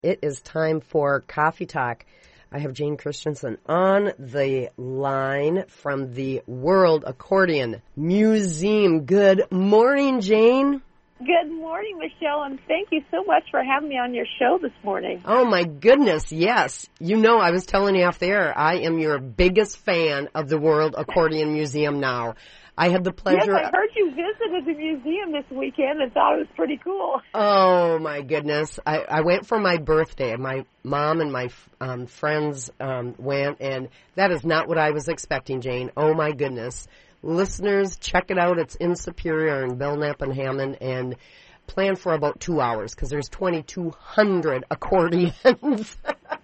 It is time for Coffee Talk. I have Jane Christensen on the line from the World Accordion Museum. Good morning, Jane. Good morning, Michelle, and thank you so much for having me on your show this morning. Oh, my goodness, yes. You know, I was telling you off the air, I am your biggest fan of the World Accordion Museum now. I had the pleasure... Yes, I heard you visited the museum this weekend and thought it was pretty cool. Oh, my goodness. I went for my birthday. My mom and my friends went, and that is not what I was expecting, Jane. Oh, my goodness. Listeners, check it out. It's in Superior in Belknap and Hammond, and plan for about 2 hours because there's 2,200 accordions.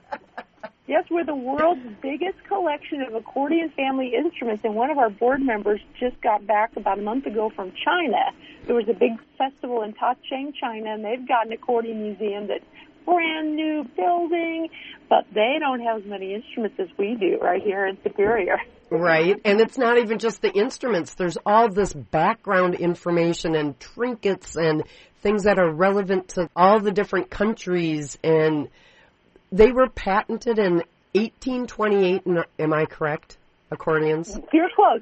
Yes, we're the world's biggest collection of accordion family instruments, and one of our board members just got back about a month ago from China. There was a big festival in Tacheng, China, and they've got an accordion museum that's brand new building, but they don't have as many instruments as we do right here in Superior. Right, and it's not even just the instruments. There's all this background information and trinkets and things that are relevant to all the different countries, and they were patented in 1828, am I correct, accordions? You're close.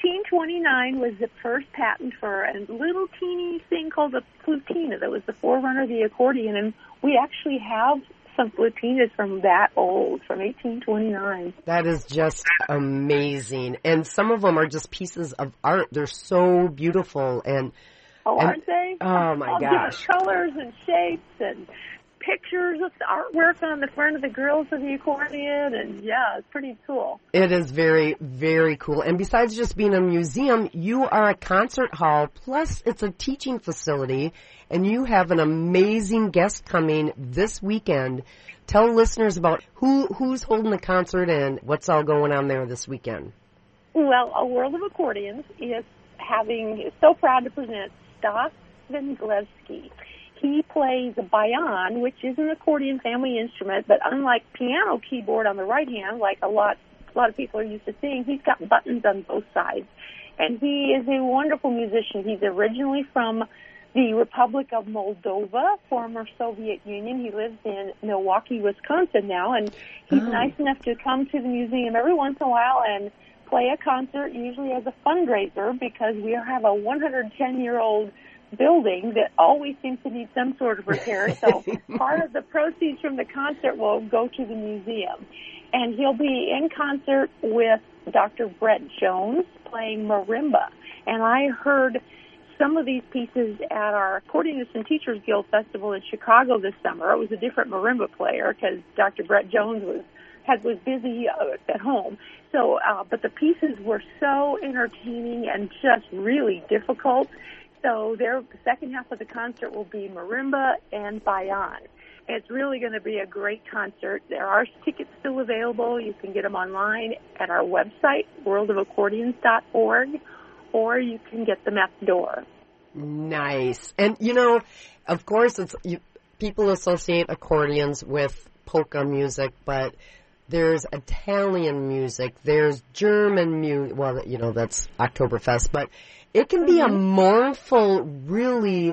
1829 was the first patent for a little teeny thing called a flutina that was the forerunner of the accordion, and we actually have some flutinas from that old, from 1829. That is just amazing. And some of them are just pieces of art. They're so beautiful. Aren't they? Oh, my gosh. Different colors and shapes and pictures of the artwork on the front of the grills of the accordion, and yeah, it's pretty cool. It is very, very cool. And besides just being a museum, you are a concert hall, plus it's a teaching facility, and you have an amazing guest coming this weekend. Tell listeners about who's holding the concert and what's all going on there this weekend. Well, A World of Accordions is so proud to present Stas Venglevsky. He plays a bayan, which is an accordion family instrument, but unlike piano keyboard on the right hand, like a lot of people are used to seeing, he's got buttons on both sides. And he is a wonderful musician. He's originally from the Republic of Moldova, former Soviet Union. He lives in Milwaukee, Wisconsin now, and he's nice enough to come to the museum every once in a while and play a concert, usually as a fundraiser, because we have a 110-year-old building that always seems to need some sort of repair. So part of the proceeds from the concert will go to the museum. And he'll be in concert with Dr. Brett Jones playing marimba. And I heard some of these pieces at our Accordionists and Teachers Guild Festival in Chicago this summer. It was a different marimba player because Dr. Brett Jones was busy at home. So, but the pieces were so entertaining and just really difficult. So the second half of the concert will be marimba and bayan. It's really going to be a great concert. There are tickets still available. You can get them online at our website, worldofaccordions.org, or you can get them at the door. Nice. And, of course, people associate accordions with polka music, but there's Italian music, there's German music, well, that's Oktoberfest, but it can be a mournful, really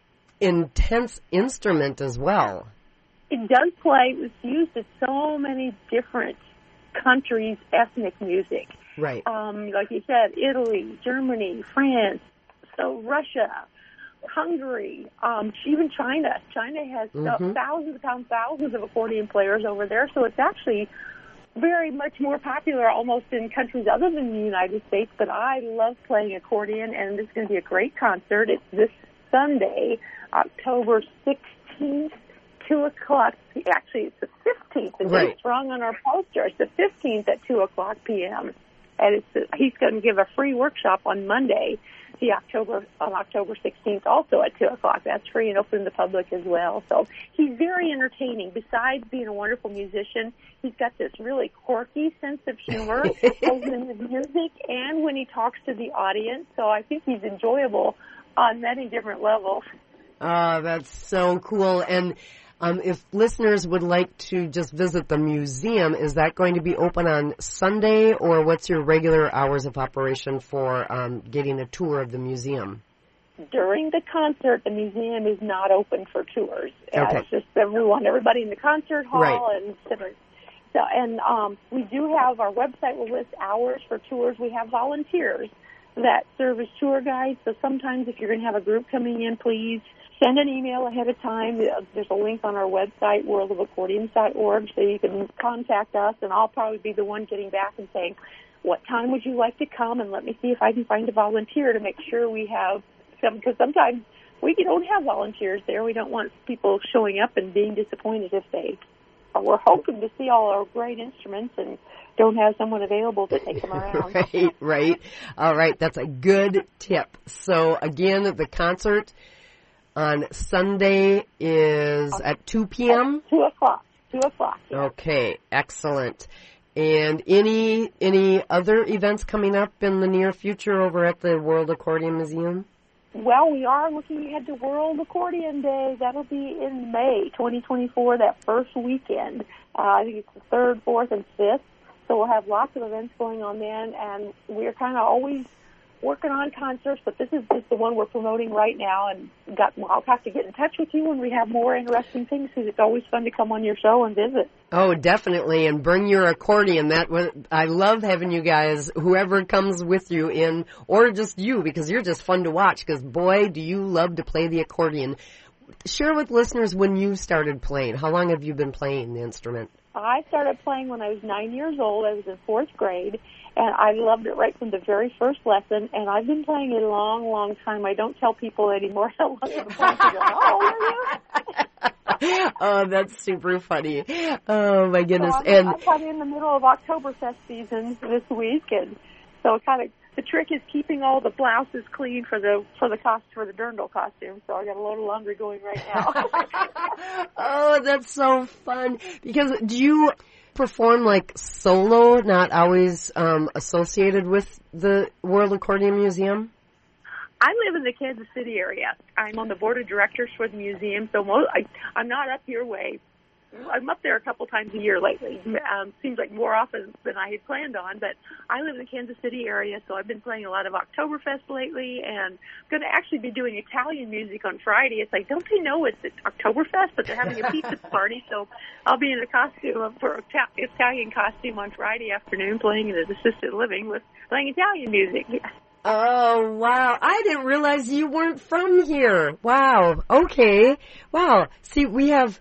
intense instrument as well. It does play. It's used in so many different countries' ethnic music. Right. Like you said, Italy, Germany, France, so Russia, Hungary, even China. China has thousands upon thousands of accordion players over there, so it's actually very much more popular almost in countries other than the United States, but I love playing accordion, and this is going to be a great concert. It's this Sunday, October 16th, 2 o'clock. Actually, it's the 15th. It's wrong on our poster. It's the 15th at 2 o'clock p.m., and he's going to give a free workshop on Monday, on October 16th, also at 2 o'clock. That's free and open to the public as well. So he's very entertaining. Besides being a wonderful musician, he's got this really quirky sense of humor both in the music and when he talks to the audience. So I think he's enjoyable on many different levels. Oh, that's so cool. And if listeners would like to just visit the museum, is that going to be open on Sunday, or what's your regular hours of operation for getting a tour of the museum? during the concert, the museum is not open for tours. Okay. It's just that we want everybody in the concert hall. Right. And we do have our website will list hours for tours. We have volunteers that serve as tour guides. So sometimes if you're going to have a group coming in, please send an email ahead of time. There's a link on our website, worldofaccordions.org, so you can contact us, and I'll probably be the one getting back and saying, what time would you like to come, and let me see if I can find a volunteer to make sure we have some, because sometimes we don't have volunteers there. We don't want people showing up and being disappointed if we're hoping to see all our great instruments and don't have someone available to take them around. Right. All right, that's a good tip. So, again, the concert on Sunday is at 2 p.m.? 2 o'clock. 2 o'clock. Yeah. Okay, excellent. And any other events coming up in the near future over at the World Accordion Museum? Well, we are looking ahead to World Accordion Day. That'll be in May 2024, that first weekend. I think it's the 3rd, 4th, and 5th. So we'll have lots of events going on then, and we're kind of always working on concerts, but this is just the one we're promoting right now, and I'll have to get in touch with you when we have more interesting things, because it's always fun to come on your show and visit. Oh, definitely, and bring your accordion. I love having you guys, whoever comes with you in, or just you, because you're just fun to watch, because boy, do you love to play the accordion. Share with listeners when you started playing. How long have you been playing the instrument? I started playing when I was 9 years old. I was in 4th grade, and I loved it right from the very first lesson, and I've been playing a long, long time. I don't tell people anymore how long I've been playing. Oh, that's super funny. Oh, my goodness. So I'm kind of in the middle of Oktoberfest season this week, and so kind of the trick is keeping all the blouses clean for the dirndl costume. So I got a load of laundry going right now. Oh, that's so fun. Because do you perform like solo, not always associated with the World Accordion Museum? I live in the Kansas City area. I'm on the board of directors for the museum, so I'm not up your way. I'm up there a couple times a year lately. Seems like more often than I had planned on, but I live in the Kansas City area, so I've been playing a lot of Oktoberfest lately, and I'm going to actually be doing Italian music on Friday. It's like, don't they know it's Oktoberfest, but they're having a pizza party, so I'll be in a costume for Italian costume on Friday afternoon, playing in an assisted living playing Italian music. Oh, wow. I didn't realize you weren't from here. Wow. Okay. Wow. See, we have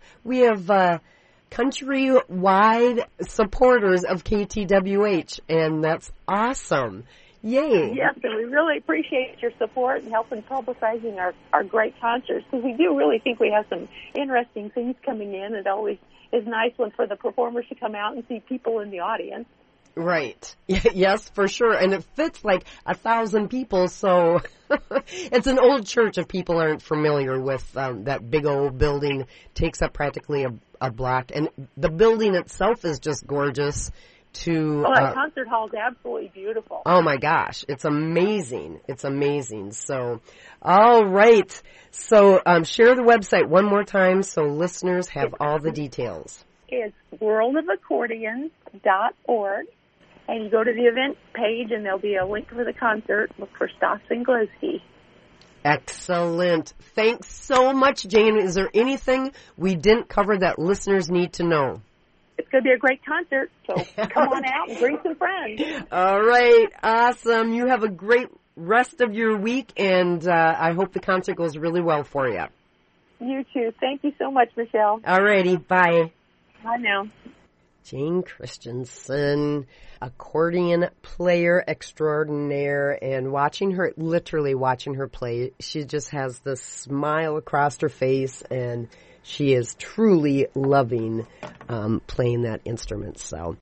countrywide supporters of KTWH, and that's awesome. Yay. Yes, and we really appreciate your support and helping publicizing our great concerts, because we do really think we have some interesting things coming in. It always is nice for the performers to come out and see people in the audience. Right. Yes, for sure. And it fits like 1,000 people, so it's an old church if people aren't familiar with that big old building. Takes up practically a block. And the building itself is just gorgeous. That concert hall is absolutely beautiful. Oh, my gosh. It's amazing. It's amazing. So, all right. So share the website one more time so listeners have all the details. It's worldofaccordions.org. And you go to the event page, and there'll be a link for the concert. Look for Stas and Gillespie. Excellent. Thanks so much, Jane. Is there anything we didn't cover that listeners need to know? It's going to be a great concert, so come on out and bring some friends. All right. Awesome. You have a great rest of your week, and I hope the concert goes really well for you. You too. Thank you so much, Michelle. All righty. Bye. Bye now. Jane Christensen, accordion player extraordinaire, and literally watching her play, she just has this smile across her face, and she is truly loving playing that instrument. So